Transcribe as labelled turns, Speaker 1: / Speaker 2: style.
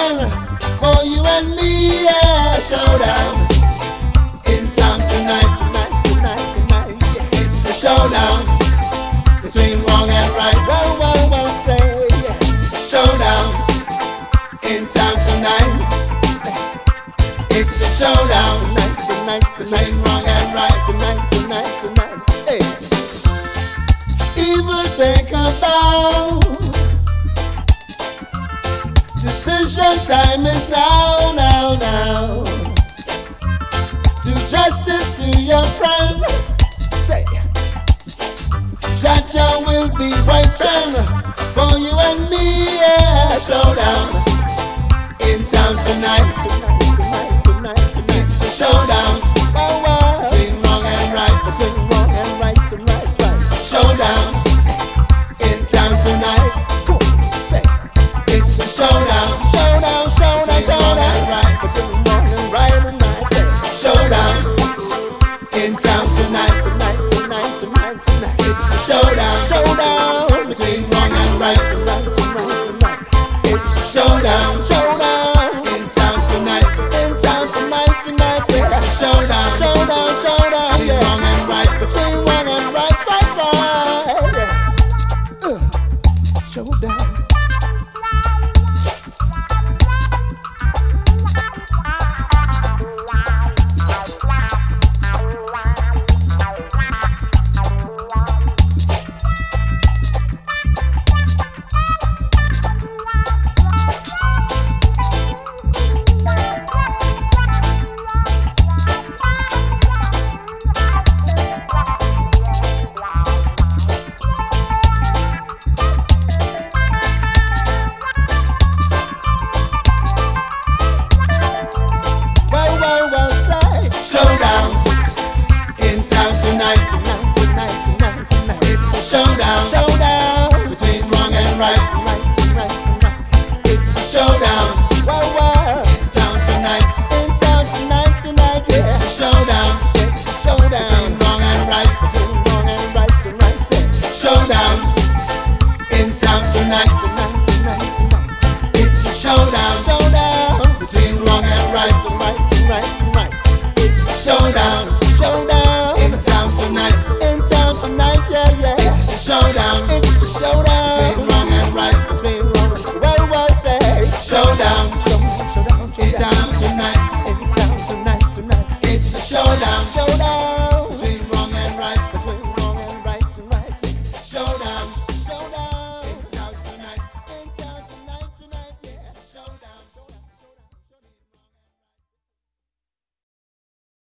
Speaker 1: waiting for you and me, yeah. Showdown in town tonight, tonight, tonight, tonight. Yeah. It's a showdown between wrong and right. Well, well, well, say yeah. Showdown in town tonight. It's a showdown tonight, tonight, between wrong and right. Tonight, tonight, tonight. Hey, evil take a bow. Decision time is now, now, now. Do justice to your friends. Say, Jaja will be waiting for you and me. Yeah, showdown in town tonight, tonight, tonight, tonight, tonight. It's a showdown. Wow, wow. Between wrong and right, between wrong and right, tonight, right. Showdown in town tonight. Cool. Say, it's a showdown, showdown, showdown, showdown. Right, between wrong and right, tonight. Say, showdown in town tonight, tonight, tonight, tonight, tonight. It's a showdown, showdown between wrong and right, tonight, tonight, tonight. It's a showdown, showdown in town tonight, tonight. It's a showdown, showdown, showdown between wrong and right, between wrong and right, right, right. Showdown. Showdown,